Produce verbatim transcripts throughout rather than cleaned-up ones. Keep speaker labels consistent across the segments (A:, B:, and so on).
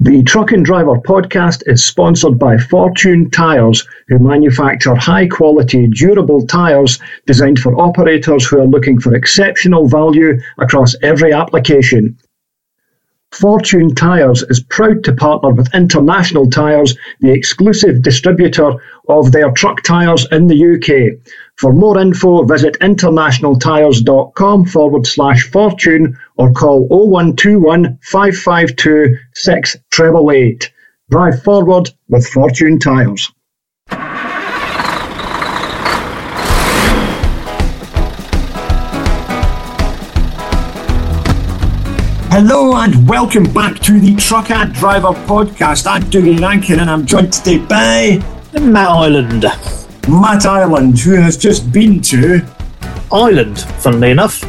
A: The Truck and Driver podcast is sponsored by Fortune Tyres, who manufacture high-quality, durable tyres designed for operators who are looking for exceptional value across every application. Fortune Tyres is proud to partner with International Tyres, the exclusive distributor of their truck tyres in the U K. For more info, visit internationaltyres.com forward slash fortune or call oh one two one, five five two, six eight eight eight. Drive forward with Fortune Tyres. Hello and welcome back to the Truck and Driver podcast. I'm Dougie Rankin and I'm joined today by
B: Matt Ireland.
A: Matt Ireland, who has just been to
B: Ireland, funnily enough.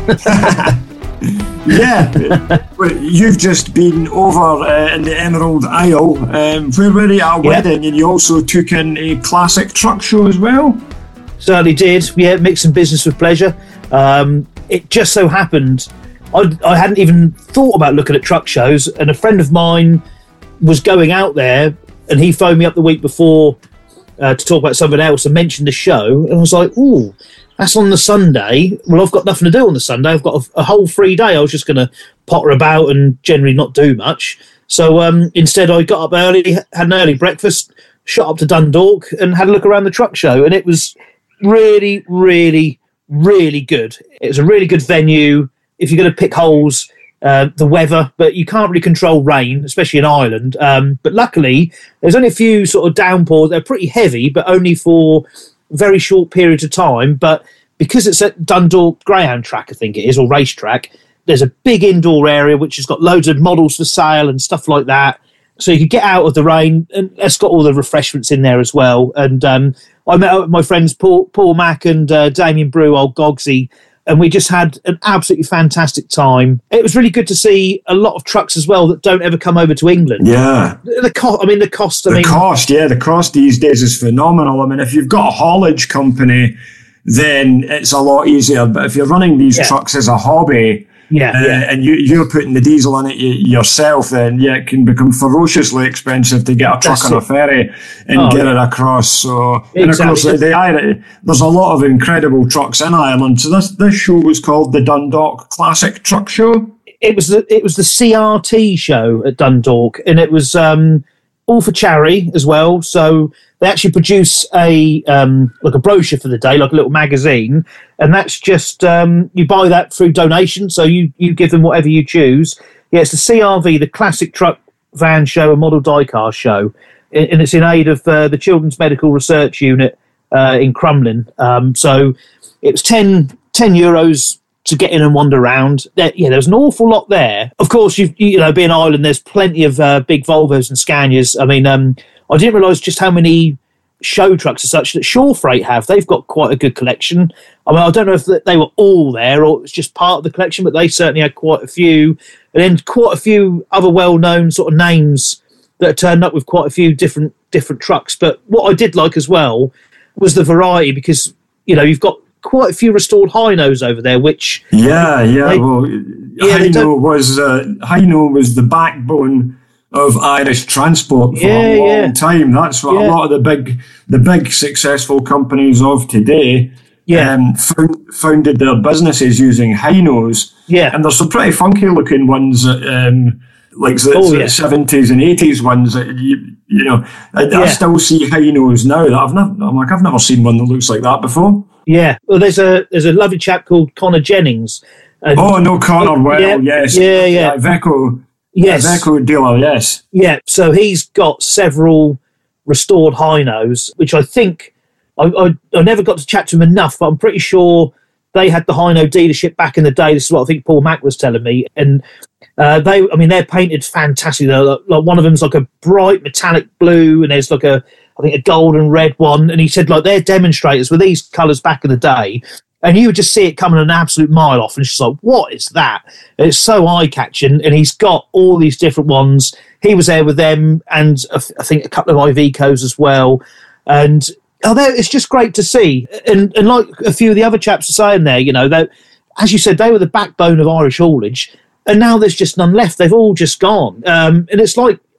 A: Yeah, you've just been over uh, in the Emerald Isle, um, where were you at a wedding, and you also took in a classic truck show as well?
B: Certainly did, yeah, mixing business with pleasure. Um, it just so happened I, I hadn't even thought about looking at truck shows, and a friend of mine was going out there, and he phoned me up the week before uh, to talk about something else and mentioned the show, and I was like, ooh, that's on the Sunday. Well, I've got nothing to do on the Sunday. I've got a, a whole free day. I was just going to potter about and generally not do much. So um, instead, I got up early, had an early breakfast, shot up to Dundalk and had a look around the truck show, and it was really, really, really good. It was a really good venue. If you're going to pick holes, uh, the weather, but you can't really control rain, especially in Ireland. Um, but luckily, there's only a few sort of downpours. They're pretty heavy, but only for very short periods of time. But because it's at Dundalk Greyhound track, I think it is, or racetrack, there's a big indoor area which has got loads of models for sale and stuff like that. So you could get out of the rain, and it's got all the refreshments in there as well. And um, I met up with my friends Paul, Paul Mack and uh, Damien Brew, old Gogsy, and we just had an absolutely fantastic time. It was really good to see a lot of trucks as well that don't ever come over to England.
A: Yeah.
B: The cost, I mean, the cost, I
A: the
B: mean...
A: The cost, yeah, the cost these days is phenomenal. I mean, if you've got a haulage company, then it's a lot easier. But if you're running these yeah. trucks as a hobby...
B: Yeah,
A: uh,
B: yeah,
A: and you, you're putting the diesel in it yourself, then yeah, it can become ferociously expensive to get a truck That's on it. a ferry and oh, get yeah. it across. So, exactly. And of course, the, the, there's a lot of incredible trucks in Ireland. So this this show was called the Dundalk Classic Truck Show.
B: It was the it was the C R T show at Dundalk, and it was um, all for charity as well. So they actually produce a um, like a brochure for the day, like a little magazine, and that's just um, you buy that through donation. So you, you give them whatever you choose. Yeah, it's the C R V, the Classic Truck Van Show and Model Diecast Show, and it's in aid of uh, the Children's Medical Research Unit uh, in Crumlin. Um, so it was ten, ten euros to get in and wander around. There, yeah, there's an awful lot there. Of course, you you know, being Ireland, there's plenty of uh, big Volvos and Scanias. I mean. Um, I didn't realise just how many show trucks as such that Shaw Freight have. They've got quite a good collection. I mean, I don't know if they were all there or it's just part of the collection, but they certainly had quite a few. And then quite a few other well-known sort of names that turned up with quite a few different different trucks. But what I did like as well was the variety because, you know, you've got quite a few restored Hinos over there, which...
A: Yeah, yeah. They, well, yeah, Hino was, uh, Hino was the backbone of Irish transport for
B: yeah,
A: a long
B: yeah.
A: time. That's what yeah. a lot of the big, the big successful companies of today
B: yeah.
A: um, found, founded their businesses using Hinos.
B: Yeah,
A: and there's some pretty funky looking ones, um, like the,
B: oh,
A: the
B: yeah.
A: seventies and eighties ones. That you, you know, I, yeah. I still see Hinos now. That I've never, I'm like, I've never seen one that looks like that before.
B: Yeah, well, there's a there's a lovely chap called Connor Jennings.
A: And oh no, Connor. Well,
B: yeah,
A: yes,
B: yeah, yeah,
A: Iveco.
B: Yes.
A: Iveco dealer, yes.
B: Yeah, so he's got several restored Hinos, which I think, I, I, I never got to chat to him enough, but I'm pretty sure they had the Hino dealership back in the day. This is what I think Paul Mack was telling me. And uh, they, I mean, they're painted fantastic. They're like, like one of them's like a bright metallic blue, and there's like a, I think a gold and red one. And he said, like, they're demonstrators with these colours back in the day. And you would just see it coming an absolute mile off. And it's just like, what is that? And it's so eye-catching. And he's got all these different ones. He was there with them and I think a couple of Ivecos as well. And oh, it's just great to see. And, and like a few of the other chaps are saying there, you know, that, as you said, they were the backbone of Irish haulage. And now there's just none left. They've all just gone. Um, and it's like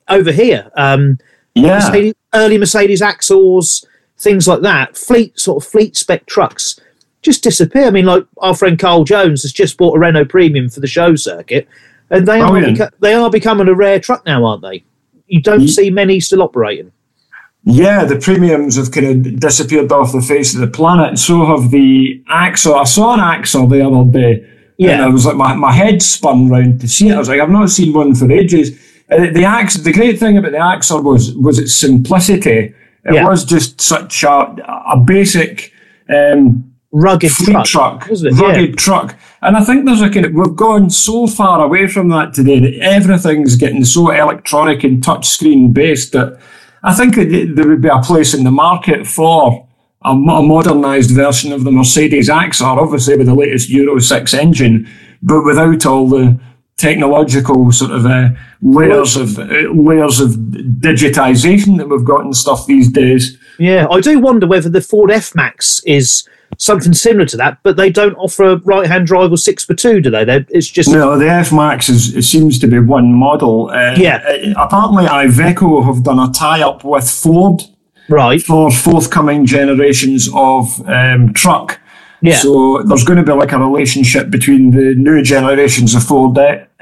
B: over here. Um,
C: yeah.
B: Mercedes, early Mercedes axles, things like that. Fleet sort of fleet spec trucks just disappear. I mean, like our friend Carl Jones has just bought a Renault Premium for the show circuit, and they are beca- they are becoming a rare truck now, aren't they? You don't yeah. see many still operating.
C: Yeah, the premiums have kind of disappeared off the face of the planet. So have the Axel. I saw an Axel the other day. Yeah, and I was like, my, my head spun round to see it. I was like, I've not seen one for ages. Uh, the Axel, the great thing about the Axel was was its simplicity. It yeah. was just such a, a basic um,
B: rugged
C: truck,
B: truck
C: it? rugged yeah. truck. And I think there's a kind of, we've gone so far away from that today that everything's getting so electronic and touchscreen based that I think that there would be a place in the market for a, a modernised version of the Mercedes Axel, obviously with the latest Euro six engine, but without all the technological sort of uh, layers of uh, layers of digitisation that we've got and stuff these days.
B: Yeah, I do wonder whether the Ford F-Max is something similar to that, but they don't offer a right-hand drive or six by two, do they? They're, it's just
C: no. The F-Max is it seems to be one model. Uh,
B: yeah.
C: Uh, apparently, Iveco have done a tie-up with Ford,
B: right,
C: for forthcoming generations of um, truck.
B: Yeah.
C: So there's going to be like a relationship between the new generations of Ford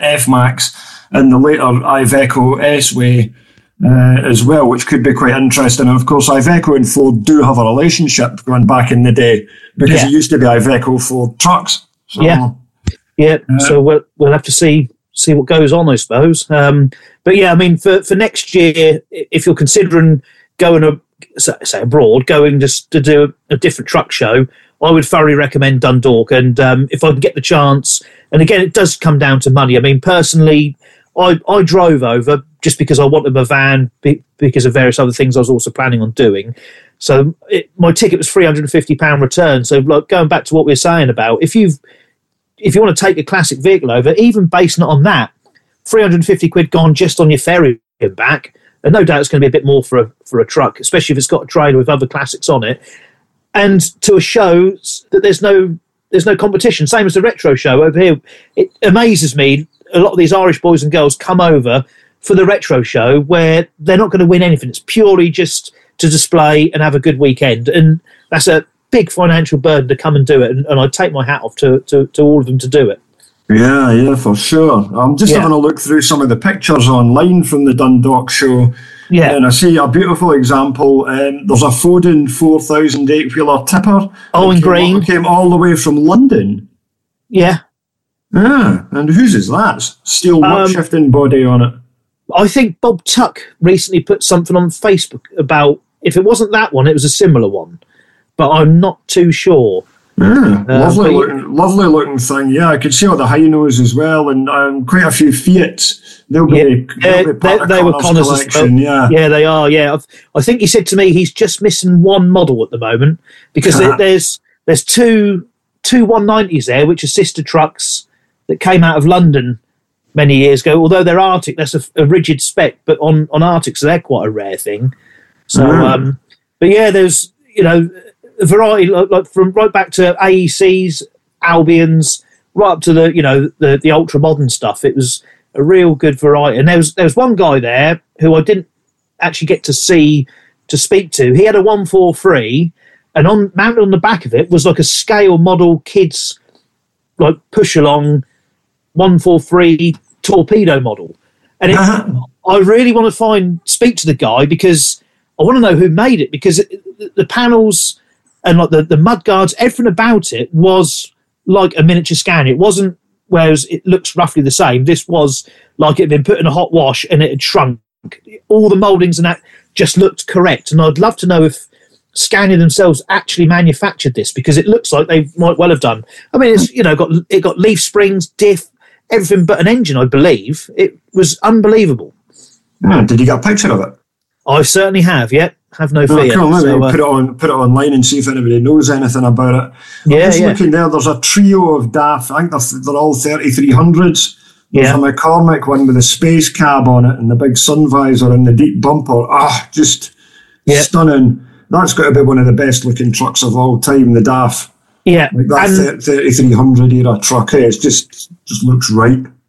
C: F-Max and the later Iveco S-Way uh, as well, which could be quite interesting. And of course, Iveco and Ford do have a relationship going back in the day because yeah. it used to be Iveco Ford trucks. So,
B: yeah. Yeah. Uh, so we'll, we'll have to see see what goes on, I suppose. Um, but yeah, I mean, for, for next year, if you're considering going, a, say, abroad, going just to do a, a different truck show, I would thoroughly recommend Dundalk. And um, if I can get the chance, and again, it does come down to money. I mean, personally, I, I drove over just because I wanted my van because of various other things I was also planning on doing. So it, my ticket was three hundred fifty pounds return. So like going back to what we were saying about, if you've if you want to take a classic vehicle over, even basing it on that, three hundred fifty quid gone just on your ferry and back. And no doubt it's going to be a bit more for a, for a truck, especially if it's got a trailer with other classics on it. And to a show that there's no there's no competition, same as the retro show over here. It amazes me. A lot of these Irish boys and girls come over for the retro show where they're not going to win anything. It's purely just to display and have a good weekend. And that's a big financial burden to come and do it. And, and I take my hat off to, to, to all of them to do it.
C: Yeah, yeah, for sure. I'm just yeah. having a look through some of the pictures online from the Dundalk show.
B: Yeah.
C: And I see a beautiful example. Um, there's a Foden four thousand eight-wheeler tipper.
B: Oh, in green.
C: Came all the way from London.
B: Yeah.
C: Yeah. And whose is that? Steel um, shifting body on it.
B: I think Bob Tuck recently put something on Facebook about, if it wasn't that one, it was a similar one. But I'm not too sure.
C: Yeah,
B: uh,
C: lovely, looking, lovely looking thing. Yeah, I could see all the Hinos as well, and um, quite a few Fiats. They'll be,
B: yeah,
C: they'll be
B: they, they were Connors as well. Yeah, yeah, they are. Yeah, I've, I think he said to me he's just missing one model at the moment because there, there's there's two two one nineties there, which are sister trucks that came out of London many years ago. Although they're Arctic, that's a, a rigid spec, but on on Arctic, so they're quite a rare thing. So, mm. um, but yeah, there's you know. a variety, like from right back to A E Cs, Albions, right up to the you know the the ultra modern stuff. It was a real good variety. And there was there was one guy there who I didn't actually get to see to speak to. He had a one forty-three, and on mounted on the back of it was like a scale model kids like push along one forty-three torpedo model. And it, uh-huh. I really want to find speak to the guy because I want to know who made it because it, the, the panels. And like the, the mud guards, everything about it was like a miniature Scania. It wasn't, whereas it looks roughly the same. This was like it had been put in a hot wash and it had shrunk. All the mouldings and that just looked correct. And I'd love to know if Scania themselves actually manufactured this because it looks like they might well have done. I mean, it's you know got it got leaf springs, diff, everything but an engine, I believe. It was unbelievable.
C: Yeah, did you get a picture of it?
B: I certainly have, yeah. Have no fear.
C: Oh, cool.
B: So, uh,
C: put it on, put it online, and see if anybody knows anything about it. I'm
B: yeah,
C: just
B: yeah.
C: looking there. There's a trio of D A F. I think they're, they're all thirty-three hundreds. There's
B: yeah.
C: a McCormick one with a space cab on it and the big sun visor and the deep bumper. Ah, just yeah. stunning. That's got to be one of the best looking trucks of all time. The D A F.
B: Yeah,
C: like that thirty-three hundred era truck. Hey, it just just looks right.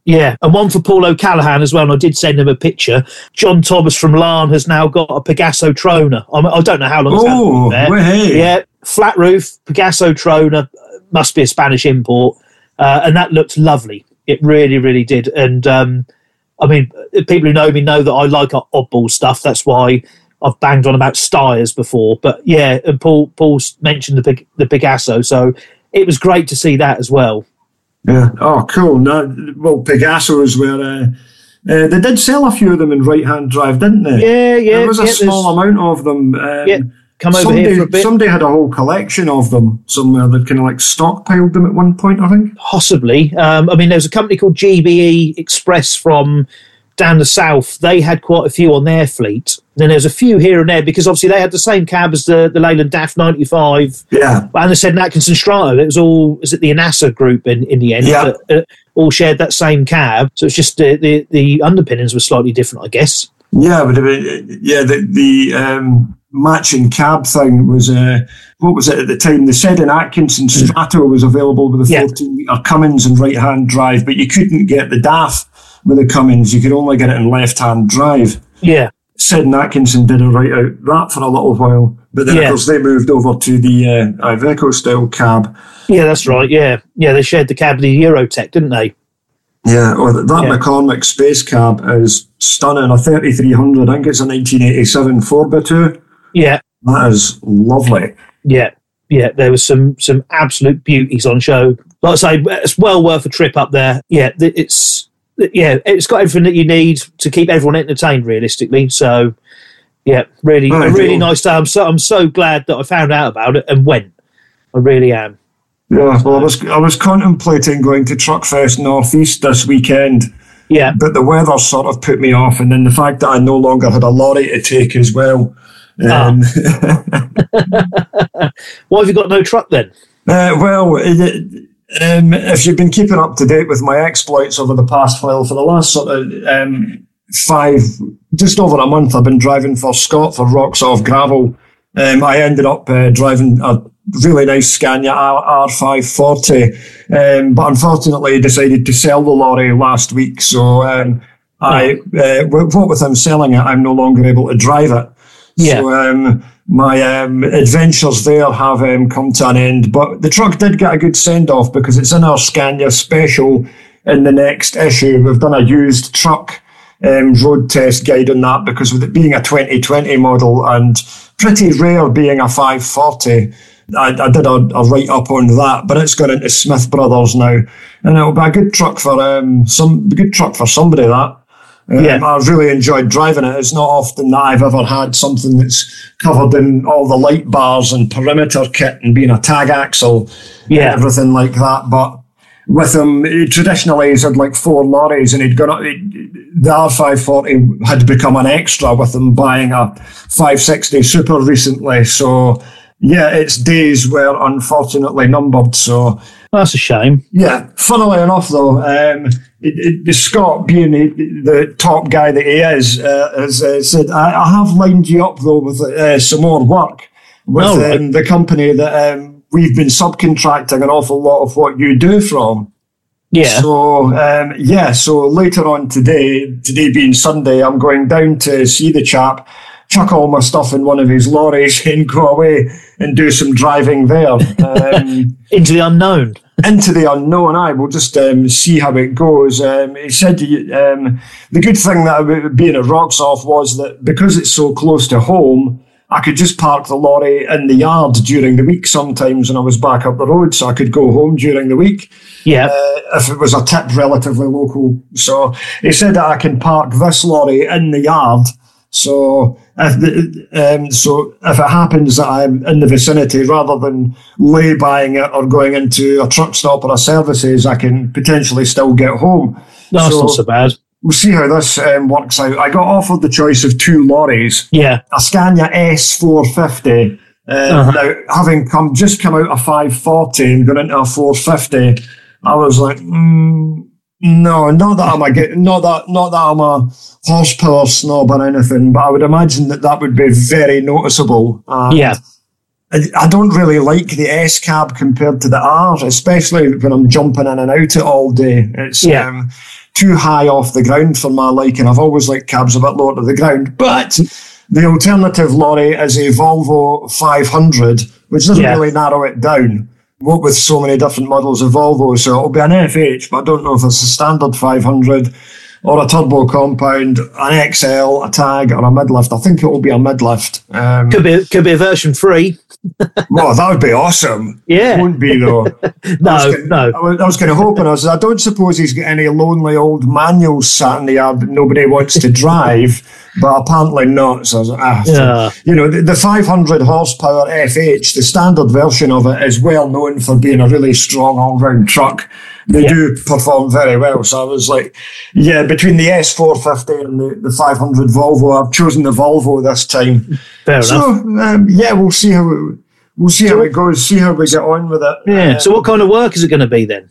B: Yeah, and one for Paul O'Callaghan as well, and I did send him a picture. John Thomas from Larne has now got a Pegaso Trona. I, mean, I don't know how long it's
C: oh,
B: had
C: there. Hey.
B: Yeah, flat roof, Pegaso Trona, must be a Spanish import, uh, and that looked lovely. It really, really did. And, um, I mean, people who know me know that I like oddball stuff. That's why I've banged on about Steyrs before. But, yeah, and Paul Paul mentioned the, the Pegaso, so it was great to see that as well.
C: Yeah. Oh, cool. No, well, Pegasos were. Uh, uh, they did sell a few of them in right-hand drive, didn't they?
B: Yeah, yeah.
C: There was a
B: yeah,
C: small amount of them. Um,
B: yeah, come over
C: somebody,
B: here for a bit.
C: Somebody had a whole collection of them somewhere. They'd kind of like stockpiled them at one point, I think.
B: Possibly. Um, I mean, there's a company called G B E Express from down the south. They had quite a few on their fleet. Then there's a few here and there because obviously they had the same cab as the, the Leyland D A F ninety-five.
C: Yeah.
B: And they said an Atkinson Strato. It was all, is it the Anassa group in, in the end?
C: Yeah.
B: That, uh, all shared that same cab. So it's just uh, the, the underpinnings were slightly different, I guess.
C: Yeah, but yeah, the, the um, matching cab thing was, uh, what was it at the time? They said an Atkinson Strato was available with a fourteen litre yeah. Cummins and right-hand drive, but you couldn't get the D A F with a Cummins. You could only get it in left-hand drive.
B: Yeah.
C: Said and Atkinson did a right out that for a little while, but then
B: yeah.
C: of course they moved over to the uh, Iveco style cab.
B: Yeah, that's right. Yeah, yeah, they shared the cab with the Eurotech, didn't they?
C: Yeah, well, that
B: yeah.
C: McCormick Space Cab is stunning. A thirty-three hundred, I think it's a nineteen eighty-seven four by two.
B: Yeah,
C: that is lovely.
B: Yeah, yeah, there was some some absolute beauties on show. Like I say, it's well worth a trip up there. Yeah, it's. Yeah, it's got everything that you need to keep everyone entertained, realistically. So, yeah, really,
C: oh,
B: a really
C: cool.
B: nice day. I'm so, I'm so glad that I found out about it and went. I really am.
C: Yeah, well, I was I was contemplating going to Truckfest Northeast this weekend.
B: Yeah,
C: but the weather sort of put me off, and then the fact that I no longer had a lorry to take as well. Um,
B: ah. Why have you got no truck then?
C: Uh, well. It, Um, if you've been keeping up to date with my exploits over the past while, for the last sort of um, five, just over a month, I've been driving for Scott for Rocks Off Gravel. Um, I ended up uh, driving a really nice Scania R five forty, um, but unfortunately decided to sell the lorry last week. So um, I, uh, what with him selling it, I'm no longer able to drive it.
B: Yeah.
C: So, um, my um, adventures there have um, come to an end, but the truck did get a good send-off because it's in our Scania special in the next issue. We've done a used truck um, road test guide on that because with it being a twenty twenty model and pretty rare being a five forty, I, I did a, a write-up on that, but it's gone into Smith Brothers now, and it'll be a good truck for um, some good truck for somebody that. Um,
B: yeah.
C: I've really enjoyed driving it. It's not often that I've ever had something that's covered in all the light bars and perimeter kit and being a tag axle
B: yeah.
C: and everything like that. But with him, traditionally he's had like four lorries and he'd got the R five forty had become an extra with him buying a five sixty Super recently. So yeah, its days were unfortunately numbered. So
B: that's a shame.
C: Yeah, funnily enough though, um, it, it, Scott, being the, the top guy that he is, uh, has uh, said, I, I have lined you up though with uh, some more work with
B: oh, right.
C: um, the company that um, we've been subcontracting an awful lot of what you do from.
B: Yeah.
C: So, um, yeah, so later on today, today being Sunday, I'm going down to see the chap, chuck all my stuff in one of his lorries and go away and do some driving there. Um,
B: into the unknown.
C: Into the unknown, I will just um, see how it goes. Um, he said um, the good thing that about being at Rocks Off was that because it's so close to home, I could just park the lorry in the yard during the week sometimes when I was back up the road, so I could go home during the week.
B: Yeah.
C: Uh, if it was a tip relatively local. So he said that I can park this lorry in the yard. So if, the, um, so if it happens that I'm in the vicinity, rather than lay-buying it or going into a truck stop or a services, I can potentially still get home.
B: No, that's
C: so
B: not so bad.
C: We'll see how this um, works out. I got offered the choice of two lorries.
B: Yeah.
C: A Scania S four fifty. Uh, uh-huh. Now, having come just come out of five forty and gone into a four fifty, I was like, mm, no, not that I'm a not that not that I'm a horsepower snob or anything, but I would imagine that that would be very noticeable. And
B: yeah.
C: I, I don't really like the S cab compared to the R, especially when I'm jumping in and out it all day. It's
B: yeah.
C: um, too high off the ground for my liking. I've always liked cabs a bit lower to the ground. But the alternative lorry is a Volvo five hundred, which doesn't yeah. really narrow it down. What with so many different models of Volvo, so it'll be an F H, but I don't know if it's a standard five hundred or a turbo compound, an X L, a Tag, or a midlift. I think it will be a midlift. Um,
B: could be could be a version three.
C: Well, that would be awesome.
B: Yeah.
C: It won't be, though.
B: no,
C: I was,
B: no.
C: I was, I was kind of hoping, I was, I don't suppose he's got any lonely old manuals sat in the yard that nobody wants to drive, but apparently not. So, I was like, ah,
B: yeah.
C: so, you know, the, the five hundred horsepower F H, the standard version of it, is well known for being a really strong all-round truck. They yep. do perform very well. So I was like, yeah, between the S four fifty and the, the five hundred Volvo, I've chosen the Volvo this time.
B: Fair
C: so,
B: enough.
C: Um, yeah, we'll see how it, we'll see how it goes. See how we get on with it.
B: Yeah.
C: Um,
B: so what kind of work is it going to be then?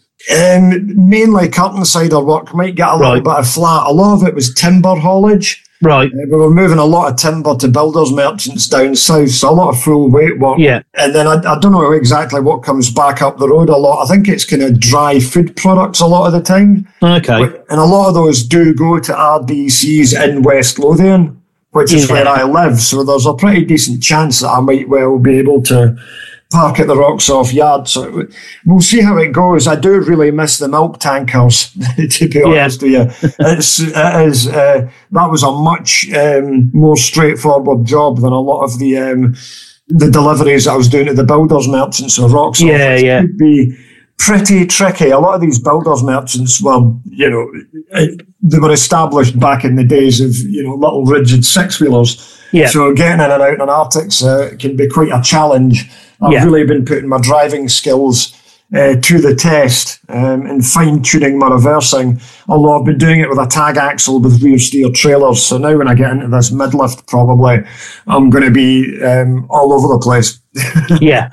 C: Um, mainly curtain cider work. Might get a little
B: right.
C: bit of flat. A lot of it was timber haulage.
B: Right.
C: Uh, we were moving a lot of timber to builders merchants down south, so a lot of full weight work.
B: Yeah.
C: And then I, I don't know exactly what comes back up the road a lot. I think it's kind of dry food products a lot of the time.
B: Okay.
C: And a lot of those do go to R D Cs in West Lothian, which is
B: yeah.
C: where I live. So there's a pretty decent chance that I might well be able to park at the Roxoff yard. So we'll see how it goes. I do really miss the milk tankers, to be honest
B: yeah.
C: with you. It's, it is, uh, that was a much um, more straightforward job than a lot of the um, the deliveries I was doing to the builders merchants or Roxoff.
B: Yeah,
C: it
B: yeah.
C: could be pretty tricky. A lot of these builders merchants were, you know, they were established back in the days of, you know, little rigid six-wheelers.
B: Yeah.
C: So getting in and out in an Arctics uh, can be quite a challenge. I've
B: yeah.
C: really been putting my driving skills uh, to the test um, and fine-tuning my reversing, although I've been doing it with a tag axle with rear steer trailers. So now when I get into this midlift, probably, I'm going to be um, all over the place.
B: yeah.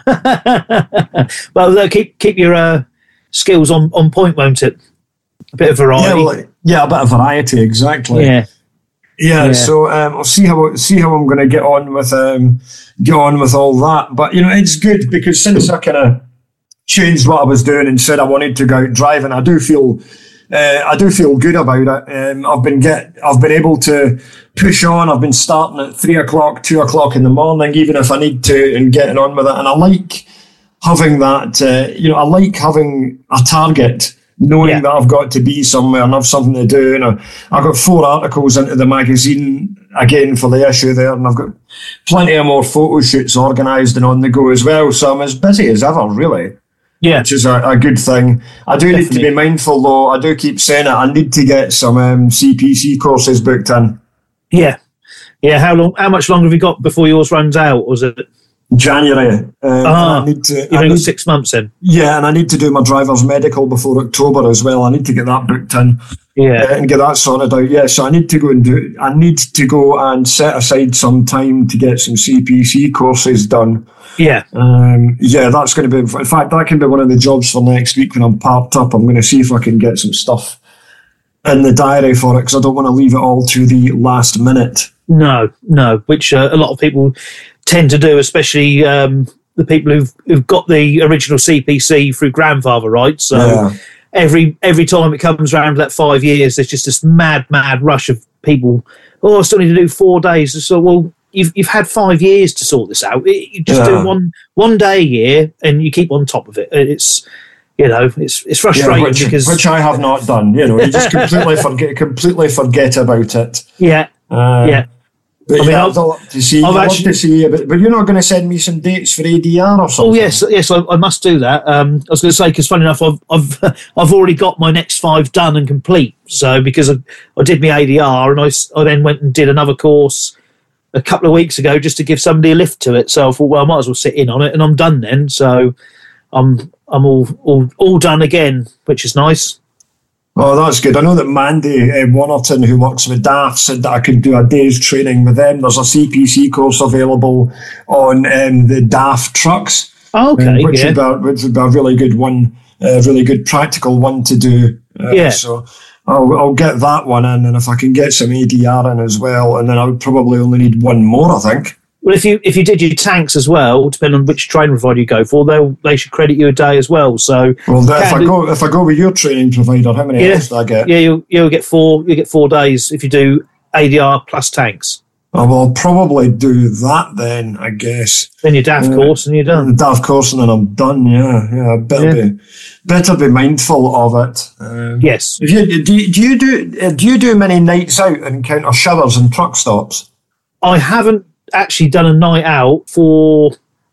B: Well, uh, keep keep your uh, skills on, on point, won't it? A bit of variety.
C: Yeah, well, yeah, a bit of variety, exactly.
B: Yeah.
C: Yeah, yeah. So um, I'll see how see how I'm going to get on with um, get on with all that. But you know, it's good because since I kind of changed what I was doing and said I wanted to go out driving, I do feel uh, I do feel good about it. Um, I've been get I've been able to push on. I've been starting at three o'clock, two o'clock in the morning, even if I need to, and getting on with it. And I like having that. Uh, you know, I like having a target. Knowing yeah. that I've got to be somewhere and have something to do. And I, I got four articles into the magazine again for the issue there, and I've got plenty of more photo shoots organised and on the go as well. So I'm as busy as ever, really.
B: Yeah.
C: Which is a, a good thing. I do Definitely. need to be mindful, though. I do keep saying it. I need to get some um, C P C courses booked in.
B: Yeah. Yeah. How long? How much longer have you got before yours runs out? Or is it
C: January? Um,
B: ah,
C: I need to,
B: you've only got six months in.
C: Yeah, and I need to do my driver's medical before October as well. I need to get that booked in.
B: Yeah,
C: uh, and get that sorted out. Yeah, so I need to go and do. I need to go and set aside some time to get some C P C courses done.
B: Yeah,
C: um, yeah, that's going to be. In fact, that can be one of the jobs for next week when I'm parked up. I'm going to see if I can get some stuff in the diary for it because I don't want to leave it all to the last minute.
B: No, no, which uh, a lot of people tend to do, especially um, the people who've who've got the original C P C through grandfather rights. So yeah. every every time it comes around that five years, there's just this mad, mad rush of people. Oh, I still need to do four days. So, well, you've you've had five years to sort this out. You just yeah. do one one day a year, and you keep on top of it. It's you know, it's it's frustrating
C: yeah, which,
B: because
C: which I have not done. You know, you just completely forget completely forget about it.
B: Yeah, uh, yeah.
C: But
B: I mean,
C: yeah,
B: I've,
C: I'd love to see. I'd
B: actually,
C: love to see you, but, but you're not going to send me some dates for A D R or something.
B: Oh yes, yes, I, I must do that. Um, I was going to say because, funny enough, I've I've I've already got my next five done and complete. So because I, I did my A D R and I, I then went and did another course a couple of weeks ago just to give somebody a lift to it. So I thought, well, I might as well sit in on it, and I'm done then. So I'm I'm all all all done again, which is nice.
C: Oh, that's good. I know that Mandy uh, Wannerton, who works with D A F, said that I could do a day's training with them. There's a C P C course available on um, the D A F trucks,
B: okay,
C: um, which,
B: yeah.
C: would be a, which would be a really good one, a uh, really good practical one to do. Uh,
B: yeah.
C: So I'll, I'll get that one in, and if I can get some A D R in as well, and then I would probably only need one more, I think.
B: Well, if you if you did your tanks as well, depending on which training provider you go for, they they should credit you a day as well. So,
C: well, if I go if I go with your training provider, how many
B: yeah,
C: hours do I get?
B: Yeah, you'll you'll get four. You get four days if you do A D R plus tanks.
C: I will probably do that then, I guess.
B: Then your D A F
C: uh,
B: course and you're done.
C: D A F course and then I'm done. Yeah, yeah. Better
B: Yeah.
C: be better be mindful of it. Um,
B: Yes.
C: If you, do, you- do you do do you do many nights out and counter showers and truck stops?
B: I haven't actually done a night out for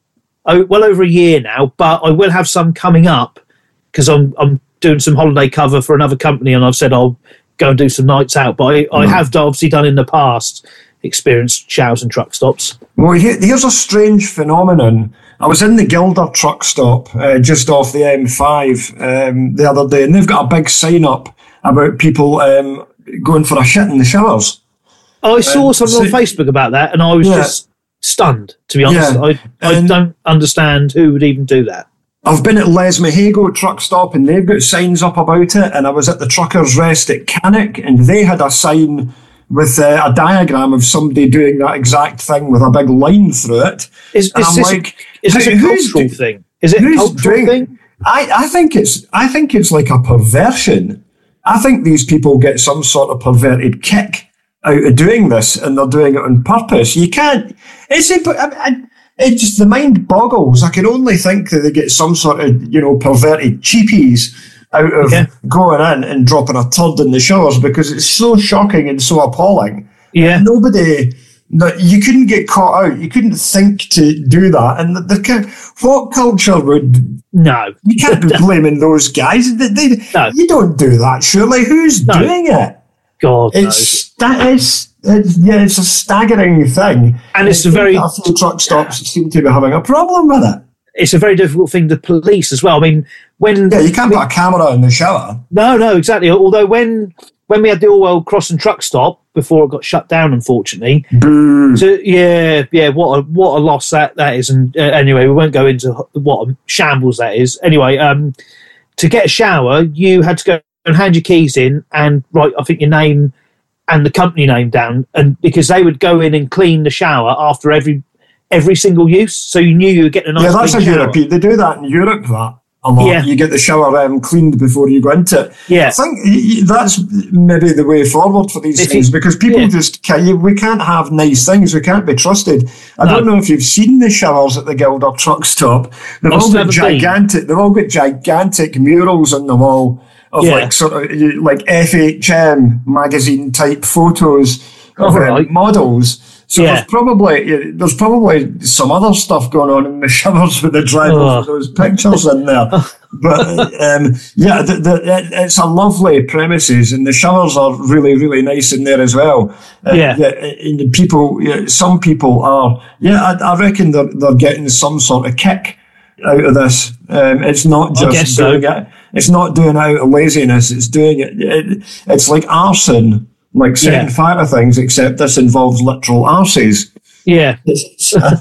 B: oh, well over a year now, but I will have some coming up because I'm I'm doing some holiday cover for another company, and I've said I'll go and do some nights out. But I, I have obviously done in the past experienced showers and truck stops.
C: Well, here, here's a strange phenomenon. I was in the Gilder truck stop uh, just off the M five um, the other day, and they've got a big sign up about people um, going for a shit in the showers.
B: I saw
C: Um,
B: something
C: so-
B: on Facebook about that, and I was
C: Yeah.
B: just stunned, to be honest.
C: Yeah.
B: I, I
C: And-
B: don't understand who would even do that.
C: I've been at Les Mahago truck stop and they've got signs up about it, and I was at the Truckers Rest at Cannock and they had a sign with uh, a diagram of somebody doing that exact thing with a big line through it.
B: Is,
C: And
B: is
C: I'm
B: this,
C: like,
B: is this
C: who-
B: a
C: who's
B: cultural
C: do-
B: thing? Is it a
C: who's
B: cultural
C: doing-
B: thing?
C: I, I think it's I think it's like a perversion. I think these people get some sort of perverted kick out of doing this, and they're doing it on purpose. You can't. It's it, I, I, it just the mind boggles. I can only think that they get some sort of you know perverted cheapies out of
B: Yeah.
C: going in and dropping a turd in the showers because it's so shocking and so appalling.
B: Yeah.
C: Nobody. No, you couldn't get caught out. You couldn't think to do that. And the, the ki- what culture would
B: No.
C: you can't be blaming those guys. They, they,
B: No.
C: You don't do that, surely. Who's
B: No.
C: doing it?
B: God
C: It's,
B: knows.
C: sta- it's, it's yeah, it's a staggering thing.
B: And it's a very
C: a few truck stops seem to be having a problem with it.
B: it's a very difficult thing to police as well. I mean, when
C: Yeah, you can't put a camera in the shower.
B: no, no, exactly. Although when when we had the Orwell Crossing truck stop before it got shut down, unfortunately.
C: Boo.
B: So yeah, yeah, what a what a loss that that is. And uh, anyway, we won't go into what a shambles that is. Anyway, um, to get a shower, you had to go and hand your keys in and write, I think, your name and the company name down, and because they would go in and clean the shower after every every single use, so you knew you were getting a nice
C: Yeah, that's a
B: clean shower.
C: European. They do that in Europe, that a lot.
B: Yeah.
C: You get the shower um, cleaned before you go into it.
B: Yeah.
C: I think y- y- that's maybe the way forward for these
B: If
C: things
B: you-
C: because people
B: yeah.
C: just can't, you- we can't have nice things. We can't be trusted. I
B: No.
C: don't know if you've seen the showers at the Gilder truck stop. They've
B: I've
C: all got
B: never been.
C: gigantic. They've all got gigantic murals on the wall of
B: Yeah.
C: like sort of you- like F H M magazine type photos of
B: Oh,
C: um,
B: right.
C: models. So
B: Yeah.
C: there's probably yeah, there's probably some other stuff going on in the showers with the drivers
B: Oh.
C: with those pictures in there. But um, yeah, the, the, it, it's a lovely premises, and the showers are really really nice in there as well. Uh,
B: Yeah.
C: and the people, yeah, some people are. Yeah, I, I reckon they're they're getting some sort of kick out of this. Um, it's not
B: I guess
C: just
B: so.
C: doing it. It's not doing it out of laziness. It's doing it. it it's like arson. Like setting
B: Yeah.
C: fire things, except this involves literal arses.
B: Yeah,
C: It's, uh,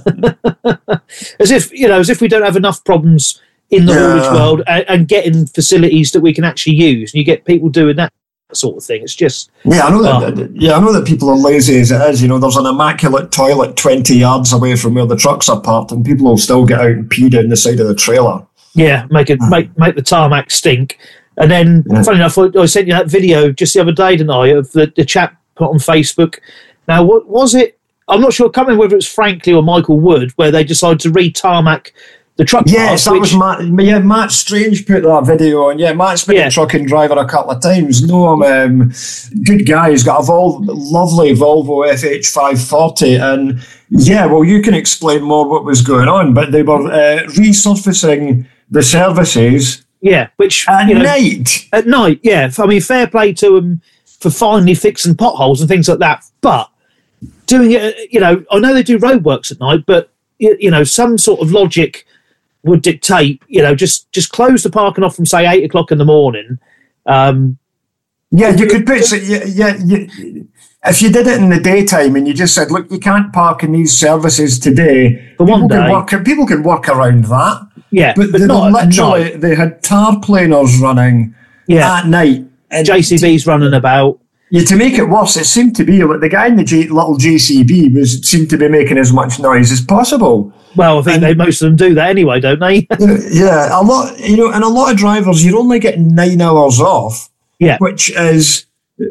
B: as if you know, as if we don't have enough problems in the
C: Yeah.
B: haulage world and, and getting facilities that we can actually use. And you get people doing that sort of thing. It's just
C: yeah, I know
B: Oh.
C: that. Yeah, I know that people are lazy as it is. You know, there's an immaculate toilet twenty yards away from where the trucks are parked, and people will still get out and pee down the side of the trailer.
B: yeah, make it make make the tarmac stink. And then,
C: Yeah.
B: funny enough, I I sent you that video just the other day, didn't I, of the, the chap put on Facebook. Now, what was it? I'm not sure. I can't remember whether it was Franklin or Michael Wood, where they decided to re-tarmac the truck.
C: Yes,
B: park,
C: that
B: which-
C: was Matt. Yeah, Matt Strange put that video on. Yeah, Matt's been
B: Yeah.
C: a trucking driver a couple of times. Know him, um, good guy. He's got a Vol- lovely Volvo F H five forty, and yeah, well, you can explain more what was going on. But they were uh, resurfacing the services
B: yeah, which
C: at
B: you know,
C: night.
B: At night, yeah. I mean, fair play to them for finally fixing potholes and things like that. But doing it, you know, I know they do roadworks at night, but you, you know, some sort of logic would dictate, you know, just just close the parking off from say eight o'clock in the morning. Um,
C: Yeah, you could put. So, yeah, yeah. You, if you did it in the daytime and you just said, "Look, you can't park in these services today,"
B: For one
C: people can
B: day.
C: work. People can work around that.
B: yeah,
C: But,
B: but,
C: they
B: not
C: were
B: at
C: literally,
B: night.
C: they had tar planers running
B: Yeah,
C: at night. And
B: J C B's running about.
C: Yeah, to make it worse, it seemed to be like the guy in the G, little J C B was seemed to be making as much noise as possible.
B: Well, I think and, they, most of them do that anyway, don't they?
C: Yeah, a lot. You know, and a lot of drivers, you're only getting nine hours off.
B: Yeah,
C: which is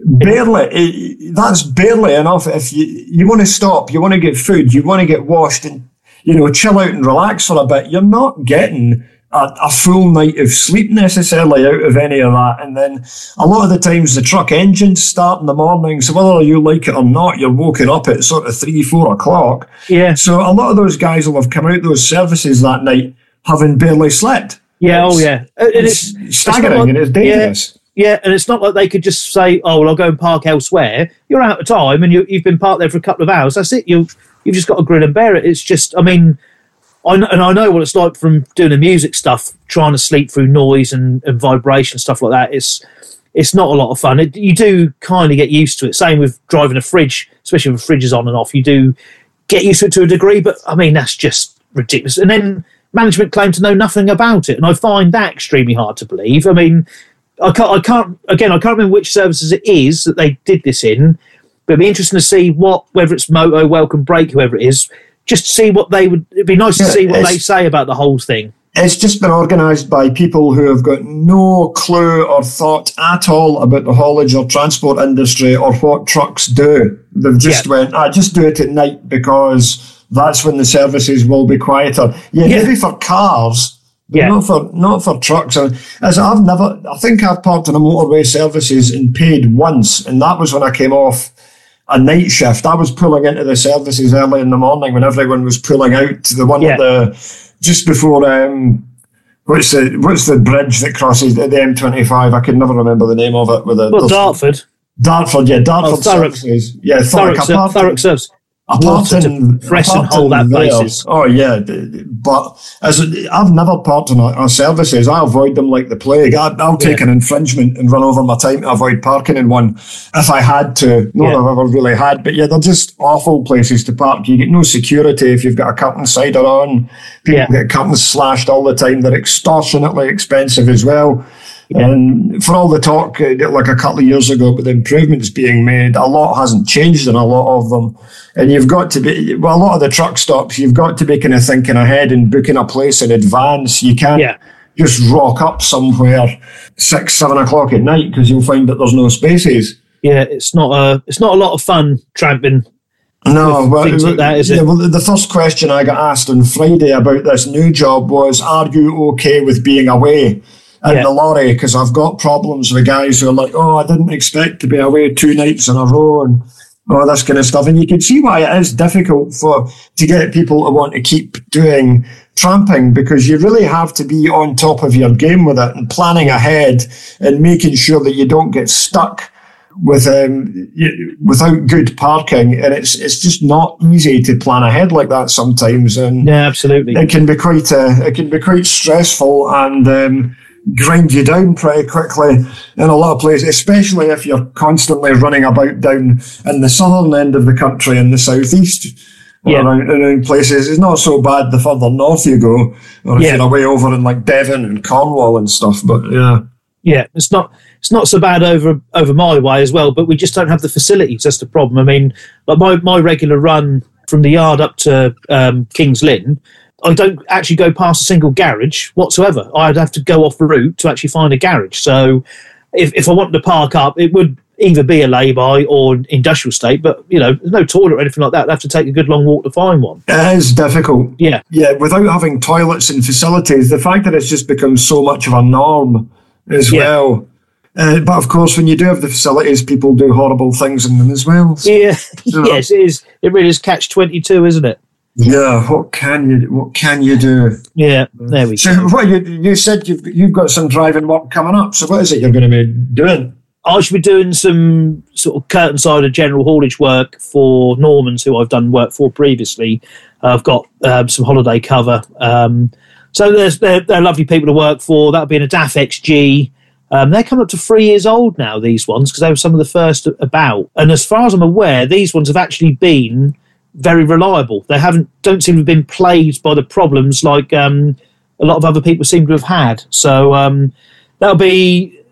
C: barely. That's barely enough. If you you want to stop, you want to get food, you want to get washed, and you know, chill out and relax for a bit. You're not getting A, a full night of sleep necessarily out of any of that. And then a lot of the times the truck engines start in the morning, so whether you like it or not, you're woken up at sort of three, four o'clock.
B: Yeah.
C: So a lot of those guys will have come out those services that night having barely slept.
B: Yeah, it's, oh yeah.
C: It's, it's staggering it's like, and it's dangerous.
B: Yeah, yeah, and it's not like they could just say, oh, well, I'll go and park elsewhere. You're out of time and you, you've been parked there for a couple of hours. That's it. You, you've just got to grin and bear it. It's just, I mean... I know, and I know what it's like from doing the music stuff, trying to sleep through noise and, and vibration, stuff like that. It's it's not a lot of fun. It, you do kind of get used to it. Same with driving a fridge, especially with fridges on and off. You do get used to it to a degree, but I mean, that's just ridiculous. And then management claim to know nothing about it. And I find that extremely hard to believe. I mean, I can't, I can't again, I can't remember which services it is that they did this in, but it'd be interesting to see what, whether it's Moto, Welcome Break, whoever it is, just to see what they would, it'd be nice yeah, to see what they say about the whole thing.
C: It's just been organised by people who have got no clue or thought at all about the haulage or transport industry or what trucks do. They've just yeah. went, I just do it at night because that's when the services will be quieter. Yeah, yeah. maybe for cars, but yeah. not for not for trucks. As I've never, I think I've parked in a motorway services and paid once, and that was when I came off a night shift. I was pulling into the services early in the morning when everyone was pulling out. The one yeah. at the just before um, what's the what's the bridge that crosses the, the M twenty-five? I can never remember the name of it. With a
B: well, Dartford.
C: Dartford, yeah, Dartford
B: oh, Thurrock,
C: services. Yeah, Thurrock.
B: Thurrock, Thurrock service.
C: Apart in,
B: press and hold that places.
C: Oh yeah, but as I've never parked on, on services, I avoid them like the plague. I, I'll take yeah. an infringement and run over my time to avoid parking in one if I had to. Not yeah. that I've ever really had, but yeah, they're just awful places to park. You get no security if you've got a cut and cider on. People yeah. get curtains slashed all the time. They're extortionately expensive as well. Yeah. And for all the talk, like a couple of years ago, with the improvements being made, a lot hasn't changed in a lot of them. And you've got to be, well, a lot of the truck stops, you've got to be kind of thinking ahead and booking a place in advance. You can't yeah. just rock up somewhere six, seven o'clock at night because you'll find that there's no spaces.
B: Yeah, it's not a, it's not a lot of fun tramping.
C: No, well,
B: things like that, is
C: yeah,
B: it?
C: Well, the first question I got asked on Friday about this new job was, are you okay with being away in yeah. the lorry? Because I've got problems with guys who are like, oh, I didn't expect to be away two nights in a row and all this kind of stuff. And you can see why it is difficult for to get people to want to keep doing tramping, because you really have to be on top of your game with it and planning ahead and making sure that you don't get stuck with um, without good parking. And it's it's just not easy to plan ahead like that sometimes. And
B: yeah, absolutely,
C: it can be quite uh, it can be quite stressful and um, grind you down pretty quickly in a lot of places, especially if you're constantly running about down in the southern end of the country in the southeast.
B: Yeah.
C: Around, around places. It's not so bad the further north you go, or if
B: yeah.
C: you're away over in like Devon and Cornwall and stuff. But yeah,
B: yeah, it's not it's not so bad over over my way as well. But we just don't have the facilities. That's the problem. I mean, like my my regular run from the yard up to um, Kings Lynn, I don't actually go past a single garage whatsoever. I'd have to go off route to actually find a garage. So if, if I wanted to park up, it would either be a lay-by or industrial estate, but, you know, there's no toilet or anything like that. I'd have to take a good long walk to find one.
C: It is difficult.
B: Yeah.
C: Yeah, without having toilets and facilities, the fact that it's just become so much of a norm as yeah. well. Uh, but, of course, when you do have the facilities, people do horrible things in them as well. So,
B: yeah, you know. Yes, it is. It really is catch twenty-two, isn't it?
C: Yeah, what can you what can you do?
B: Yeah, there we
C: so
B: go.
C: So, what you you said you've you've got some driving work coming up. So, what is it you're going to be doing?
B: I should be doing some sort of curtain side of general haulage work for Normans, who I've done work for previously. Uh, I've got um, some holiday cover. Um, so they're, they're lovely people to work for. That'll be in a D A F X G. Um, they're coming up to three years old now, these ones, because they were some of the first about. And as far as I'm aware, these ones have actually been very reliable. They haven't don't seem to have been plagued by the problems like um, a lot of other people seem to have had. So um, that'll be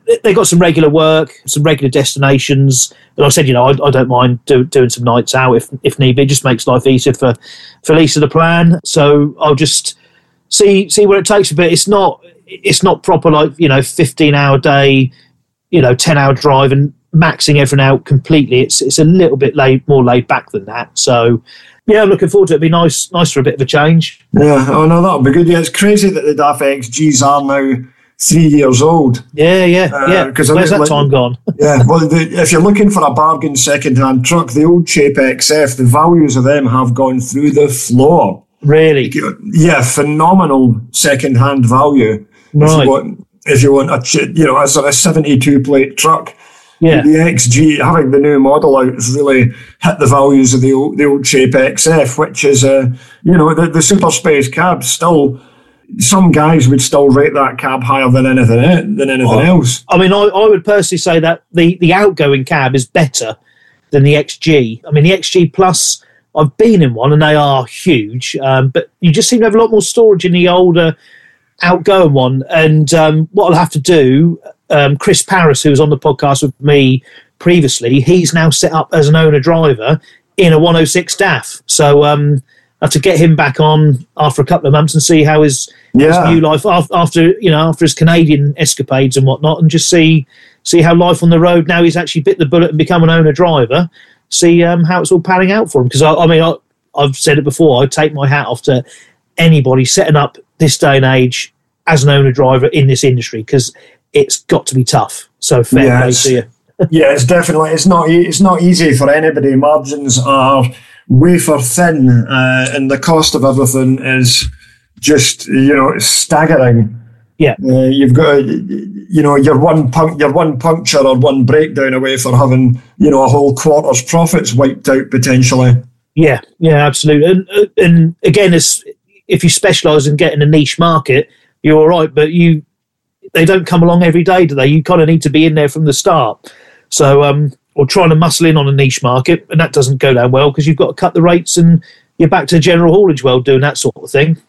B: they got some regular work, some regular destinations. But I said, you know, I, I don't mind do, doing some nights out if if need be. It just makes life easier for, for Lisa to plan. So I'll just see see where it takes me. But it's not it's not proper like, you know, fifteen hour day, you know, ten hour drive and maxing everything out completely. It's it's a little bit laid, more laid back than that. So yeah, I'm looking forward to it. It'd be nice nice for a bit of a change.
C: Yeah, oh no, that'll be good. Yeah, it's crazy that the D A F X Gs are now three years old.
B: Yeah, yeah, uh, yeah. Where's that like, time gone?
C: Yeah, well, the, if you're looking for a bargain second-hand truck, the old Shape X F, the values of them have gone through the floor.
B: Really?
C: Yeah, phenomenal second-hand value.
B: Right.
C: If you want, if you want a, you know, a sort of seventy-two plate truck,
B: yeah.
C: The X G, having the new model out, has really hit the values of the old, the old Shape X F, which is, uh, you know, the, the Super Space cab still... Some guys would still rate that cab higher than anything than anything oh, else.
B: I mean, I, I would personally say that the, the outgoing cab is better than the X G. I mean, the X G Plus, I've been in one and they are huge, um, but you just seem to have a lot more storage in the older outgoing one. And um, what I'll have to do, um, Chris Paris, who was on the podcast with me previously, he's now set up as an owner-driver in a one oh six D A F. So... Um, I have to get him back on after a couple of months and see how his,
C: yeah.
B: his new life after you know after his Canadian escapades and whatnot, and just see see how life on the road now he's actually bit the bullet and become an owner driver. See um, how it's all panning out for him. Because I, I mean I, I've said it before. I take my hat off to anybody setting up this day and age as an owner driver in this industry, because it's got to be tough. So fair
C: yeah,
B: play to you.
C: Yeah, it's definitely it's not it's not easy for anybody. Margins are wafer thin, uh, and the cost of everything is just, you know, staggering.
B: Yeah,
C: uh, you've got, you know, you're one punc- you're one puncture or one breakdown away for having, you know, a whole quarter's profits wiped out potentially.
B: Yeah, yeah, absolutely. And, and again, it's, if you specialise in getting a niche market, you're all right. But you, they don't come along every day, do they? You kind of need to be in there from the start. So, um. or trying to muscle in on a niche market, and that doesn't go down well because you've got to cut the rates and you're back to the general haulage world doing that sort of thing.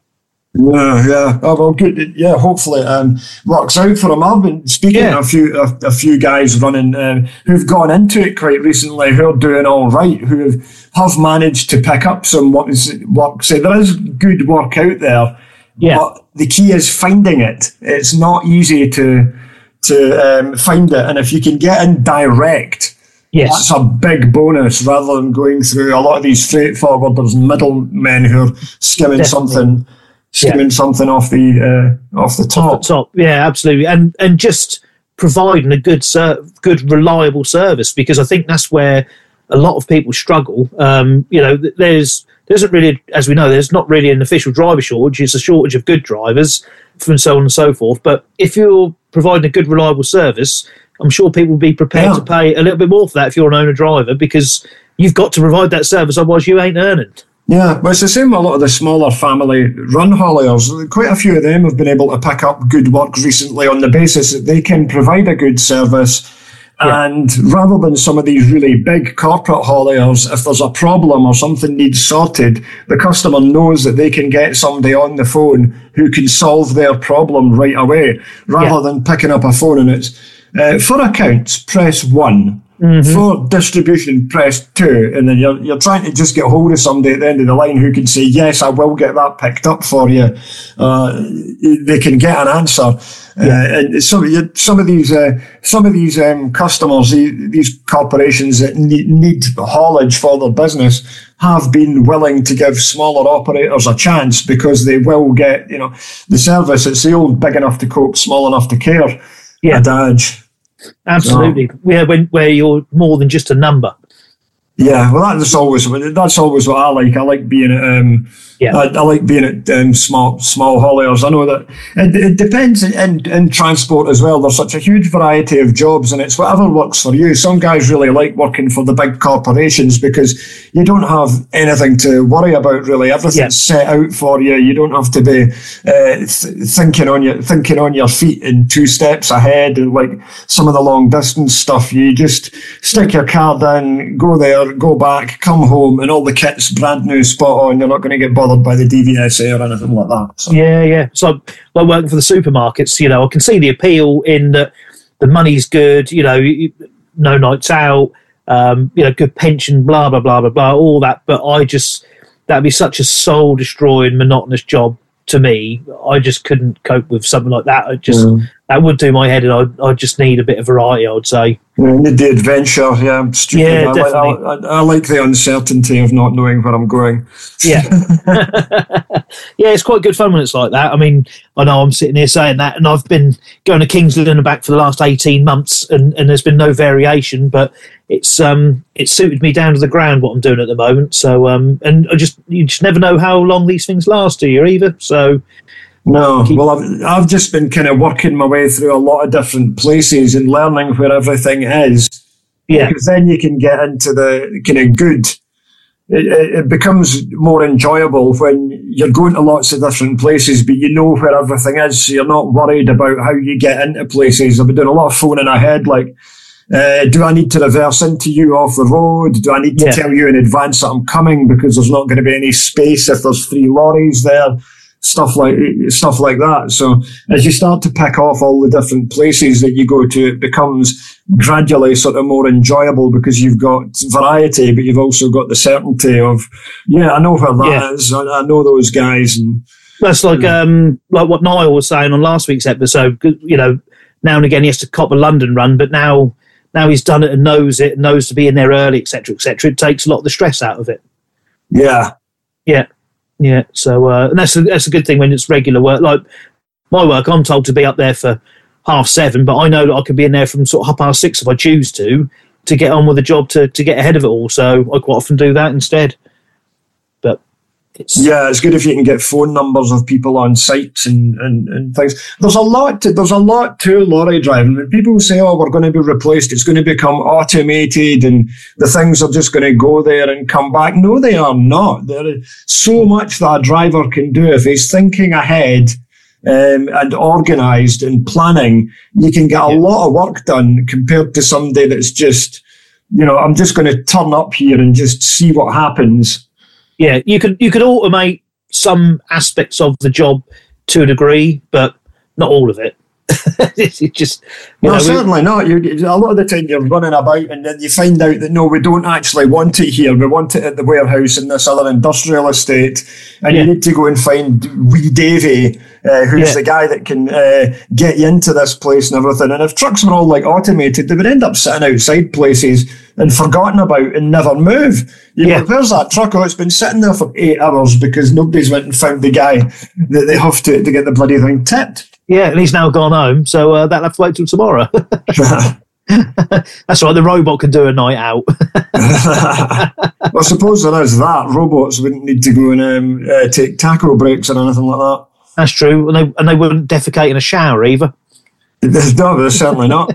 C: Yeah, yeah. Oh, well, good. Yeah, hopefully it um, works out for them. I've been speaking
B: yeah.
C: to a few a, a few guys running um, who've gone into it quite recently, who are doing all right, who have, have managed to pick up some work. work. So there is good work out there,
B: yeah.
C: but the key is finding it. It's not easy to... to um, find it, and if you can get in direct,
B: yes.
C: that's a big bonus rather than going through a lot of these freight forwarders and middlemen who are skimming Definitely. something, skimming yeah. something off the uh, off the top.
B: Off the top, yeah, absolutely, and and just providing a good, ser- good, reliable service, because I think that's where a lot of people struggle. Um, you know, there's there isn't really, as we know, there's not really an official driver shortage. It's a shortage of good drivers, and so on and so forth. But if you're providing a good, reliable service, I'm sure people will be prepared yeah. to pay a little bit more for that if you're an owner driver, because you've got to provide that service, otherwise you ain't earning.
C: Yeah, but it's the same with a lot of the smaller family run hauliers. Quite a few of them have been able to pick up good work recently on the basis that they can provide a good service. Yeah. And rather than some of these really big corporate hauliers, if there's a problem or something needs sorted, the customer knows that they can get somebody on the phone who can solve their problem right away, rather yeah. than picking up a phone and it's, uh, for accounts, press one. Mm-hmm. For distribution, press two, and then you're you're trying to just get hold of somebody at the end of the line who can say, yes, I will get that picked up for you. Uh, they can get an answer. Yeah. Uh, and some some of these uh, some of these um, customers, these corporations that need, need haulage for their business, have been willing to give smaller operators a chance because they will get, you know, the service. It's the old big enough to cope, small enough to care
B: yeah.
C: adage.
B: Absolutely, so, where when where you're more than just a number.
C: Yeah, well, that's always that's always what I like. I like being at um, yeah. I, I like being at um, small small hauliers. I know that it, it depends in, in transport as well. There's such a huge variety of jobs, and it's whatever works for you. Some guys really like working for the big corporations because you don't have anything to worry about really. Everything's yeah. set out for you. You don't have to be uh, th- thinking on your thinking on your feet and two steps ahead. And like some of the long distance stuff, you just stick your card in, go there, go back, come home, and all the kit's brand new, spot on. You're not going to get bothered by the D V S A or anything like that. So.
B: Yeah, yeah. So, like working for the supermarkets, you know, I can see the appeal in that the money's good, you know, no nights out, um, you know, good pension, blah, blah, blah, blah, blah, all that. But I just, that'd be such a soul destroying, monotonous job to me. I just couldn't cope with something like that. I just, mm. that would do my head in. I I just need a bit of variety, I would say.
C: Yeah, need the adventure. Yeah, I'm stupid.
B: Yeah,
C: I,
B: definitely.
C: I, I, I like the uncertainty of not knowing where I'm going.
B: Yeah. Yeah, it's quite good fun when it's like that. I mean, I know I'm sitting here saying that, and I've been going to Kings Lynn and back for the last eighteen months, and, and there's been no variation, but it's um it's suited me down to the ground what I'm doing at the moment. So um and I just you just never know how long these things last, do you either? So
C: no, well, I've I've just been kind of working my way through a lot of different places and learning where everything is.
B: Yeah,
C: because then you can get into the kind of good. It, it becomes more enjoyable when you're going to lots of different places, but you know where everything is, so you're not worried about how you get into places. I've been doing a lot of phoning ahead, like, uh, do I need to reverse into you off the road? Do I need to
B: yeah.
C: tell you in advance that I'm coming because there's not going to be any space if there's three lorries there? Stuff like stuff like that. So as you start to pick off all the different places that you go to, it becomes gradually sort of more enjoyable because you've got variety, but you've also got the certainty of, yeah, I know where that
B: yeah.
C: is. I, I know those guys. And
B: that's like um like what Niall was saying on last week's episode. You know, now and again he has to cop a London run, but now now he's done it and knows it, knows to be in there early, et cetera, et cetera. It takes a lot of the stress out of it.
C: Yeah,
B: yeah. Yeah, so uh, and that's a, that's a good thing when it's regular work. Like my work, I'm told to be up there for half seven, but I know that I could be in there from sort of half past six if I choose to, to get on with the job to, to get ahead of it all. So I quite often do that instead. But it's
C: yeah, it's good if you can get phone numbers of people on sites and, and, and things. There's a lot to there's a lot to lorry driving. When people say, "Oh, we're going to be replaced," it's going to become automated, and the things are just going to go there and come back. No, they are not. There is so much that a driver can do if he's thinking ahead um, and organised and planning. You can get a yeah. lot of work done compared to somebody that's just, you know, I'm just going to turn up here and just see what happens.
B: Yeah, you could you could automate some aspects of the job to a degree, but not all of it. It's just you
C: no,
B: know,
C: certainly not. You, a lot of the time you're running about, and then you find out that no, we don't actually want it here. We want it at the warehouse in this other industrial estate, and yeah. you need to go and find wee Davy, uh, who's
B: yeah.
C: the guy that can uh, get you into this place and everything. And if trucks were all like automated, they would end up sitting outside places and forgotten about and never move. You
B: yeah.
C: know, where's that truck? Oh, it's been sitting there for eight hours because nobody's went and found the guy that they have to to get the bloody thing tipped.
B: Yeah, and he's now gone home, so uh, that'll have to wait till tomorrow. That's right, the robot can do a night out.
C: Well, I suppose there is that. Robots wouldn't need to go and um, uh, take taco breaks or anything like that.
B: That's true, and they, and they wouldn't defecate in a shower either.
C: No, they're certainly not.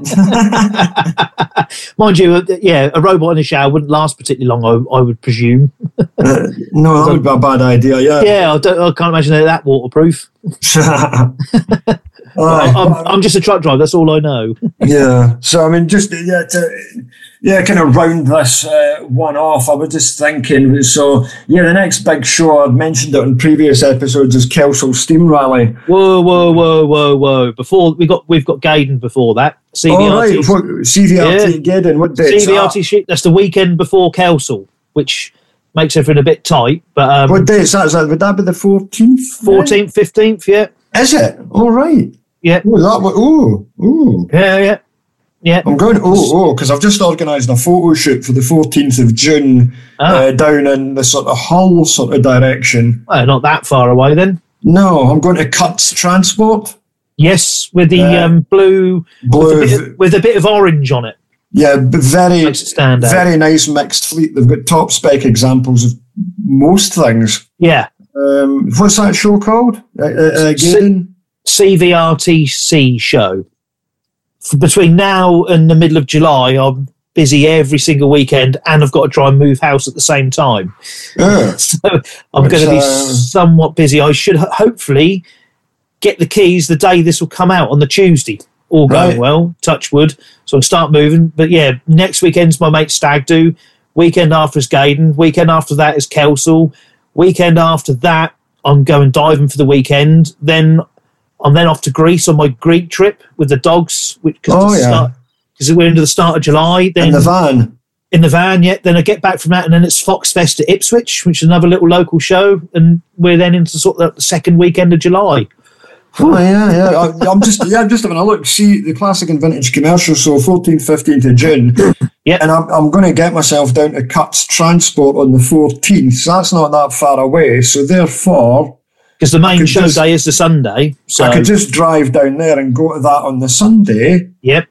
B: Mind you, uh, yeah, a robot in a shower wouldn't last particularly long, I, I would presume.
C: uh, no, that would be a bad idea, yeah.
B: Yeah, I, don't, I can't imagine they're that waterproof.
C: uh,
B: I'm, I'm just a truck driver, that's all I know.
C: Yeah, so I mean, just yeah, to, yeah, kind of round this uh, one off, I was just thinking, so yeah, the next big show, I've mentioned it in previous episodes, is Kelso Steam Rally.
B: Whoa, whoa, whoa, whoa, whoa. Before, we got, we've got Gaydon before that. C V R T.
C: Oh, right, what, C V R T
B: yeah.
C: Gaydon, what day
B: C V R T shit, that's the weekend before Kelso, which makes everything a bit tight. But um,
C: what day is that? Is that? Would that be the fourteenth?
B: fourteenth, fifteenth, yeah.
C: Is it? All right.
B: Yeah.
C: Oh, that one. Oh, oh.
B: Yeah, yeah. Yeah.
C: I'm going, oh, oh, because I've just organised a photo shoot for the fourteenth of June ah. uh, down in the sort of Hull sort of direction.
B: Well, not that far away then.
C: No, I'm going to Cuts Transport.
B: Yes, with the
C: uh,
B: um, blue,
C: blue
B: with a, bit of, with a bit of orange on it.
C: Yeah, but very,
B: makes it stand out.
C: Very nice mixed fleet. They've got top spec examples of most things.
B: Yeah.
C: Um, what's that show called? Uh, uh, Gaydon?
B: C V R T C show. For between now and the middle of July, I'm busy every single weekend, and I've got to try and move house at the same time.
C: Yeah.
B: So I'm going to be uh, somewhat busy. I should ho- hopefully get the keys the day this will come out on the Tuesday. All going right. well, touch wood. So I'll start moving. But yeah, next weekend's my mate's stag do. Weekend after is Gaydon. Weekend after that is Kelso. Weekend after that, I'm going diving for the weekend. Then I'm then off to Greece on my Greek trip with the dogs, which
C: Oh,
B: because
C: yeah.
B: we're into the start of July. Then
C: In the van.
B: in the van, yeah. Then I get back from that, and then it's Foxfest at Ipswich, which is another little local show, and we're then into sort of the second weekend of July.
C: Oh yeah, yeah. I, I'm just yeah, I'm just having a look. See the classic and vintage commercial. So fourteenth, fifteenth of June.
B: Yeah,
C: and I'm I'm going to get myself down to Cuts Transport on the fourteenth. So that's not that far away. So therefore,
B: because the main show
C: just,
B: day is the Sunday, so
C: I could just drive down there and go to that on the Sunday.
B: Yep,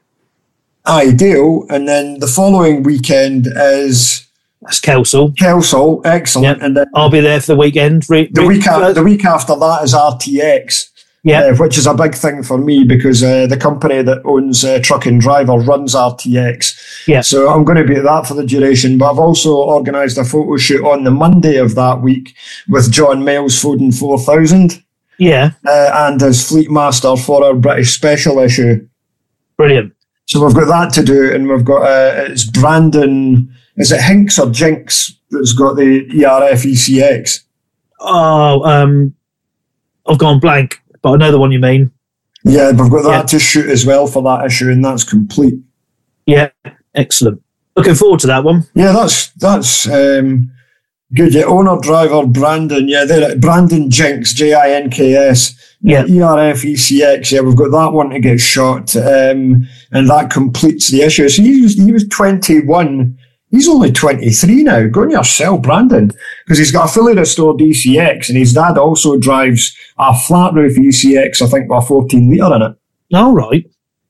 C: ideal. And then the following weekend is
B: that's Kelsall.
C: Kelsall, excellent.
B: Yep.
C: And then
B: I'll be there for the weekend. Re-
C: the
B: re-
C: week a- the week after that is R T X.
B: Yeah,
C: uh, which is a big thing for me because uh, the company that owns uh, Truck and Driver runs R T X.
B: Yeah.
C: So I'm going to be at that for the duration. But I've also organised a photo shoot on the Monday of that week with John Mayall's Foden four thousand.
B: Yeah.
C: Uh, and as Fleet Master for our British Special issue.
B: Brilliant.
C: So we've got that to do, and we've got uh, it's Brandon. Is it Hinks or Jinx that's got the E R F E C X?
B: Oh, um, I've gone blank. But I know the one you mean.
C: Yeah, we've got that
B: yeah.
C: to shoot as well for that issue, and that's complete.
B: Yeah, excellent. Looking forward to that one.
C: Yeah, that's that's um, good. Yeah, owner driver Brandon. Yeah, they're Brandon Jinks, J I N K S.
B: Yeah,
C: E R F E C X. Yeah, we've got that one to get shot, um, and that completes the issue. So he was he was twenty-one. He's only twenty-three now. Go on yourself, Brandon, because he's got a fully restored E C X, and his dad also drives a flat roof E C X, I think, with a fourteen litre in it.
B: All right.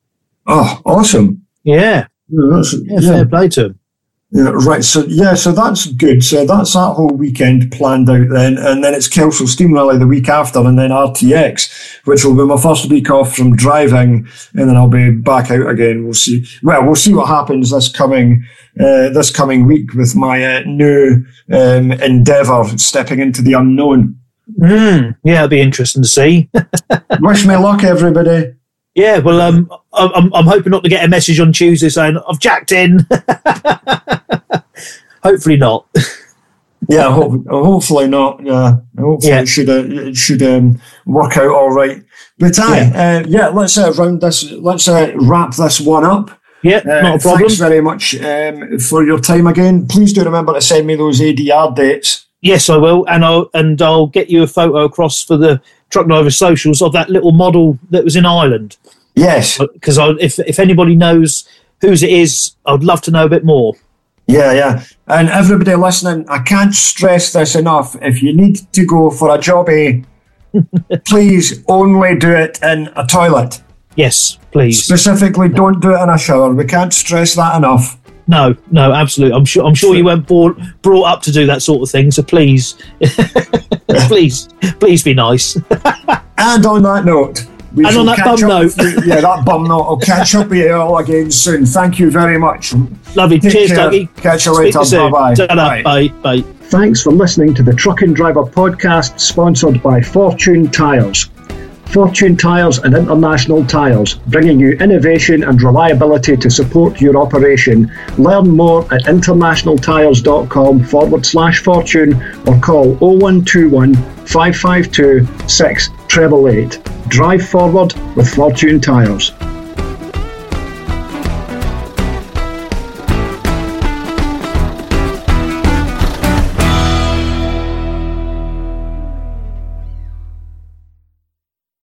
C: Oh, awesome.
B: Yeah.
C: Yeah, that's,
B: Yeah,
C: yeah.
B: fair play to him.
C: Yeah, right. So, yeah, so that's good. So that's that whole weekend planned out then. And then it's Kelsall Steam Rally the week after, and then R T X, which will be my first week off from driving, and then I'll be back out again. We'll see. Well, we'll see what happens this coming uh, this coming week with my uh, new um, endeavour, stepping into the unknown.
B: Mm, yeah, it'll be interesting to see.
C: Wish me luck, everybody.
B: Yeah, well, um, I'm, I'm hoping not to get a message on Tuesday saying I've jacked in. Hopefully not.
C: Yeah, hope, hopefully not. Yeah, hopefully
B: Yeah.
C: it should uh, it should um, work out all right. But aye, yeah, uh, yeah let's uh, round this. Let's uh, wrap this one up.
B: Yeah,
C: Uh,
B: not a problem.
C: Thanks very much um, for your time again. Please do remember to send me those A D R dates.
B: Yes, I will, and I'll and I'll get you a photo across for the Truck Driver socials of that little model that was in Ireland.
C: Yes.
B: Because if if anybody knows whose it is, I'd love to know a bit more.
C: Yeah, yeah. And everybody listening, I can't stress this enough. If you need to go for a jobby, please only do it in a toilet.
B: Yes, please.
C: Specifically, don't do it in a shower. We can't stress that enough.
B: No, no, absolutely. I'm sure. I'm sure you weren't brought, brought up to do that sort of thing. So please, please, please be nice.
C: And on that note, we
B: and
C: shall
B: on that
C: catch
B: bum
C: up
B: note,
C: with you- yeah, that bum note. I'll catch up with you all again soon. Thank you very much.
B: lovely.
C: Take
B: Cheers,
C: care.
B: Dougie.
C: Catch you
B: Speak
C: later.
B: to you soon.
C: Bye-bye.
B: Ta-da. Bye. Bye.
A: Thanks for listening to the Truck and Driver podcast, sponsored by Fortune Tyres. Fortune Tyres and International Tyres, bringing you innovation and reliability to support your operation. Learn more at internationaltyres.com forward slash fortune or call oh one two one, five five two, six eight eight eight. Drive forward with Fortune Tyres.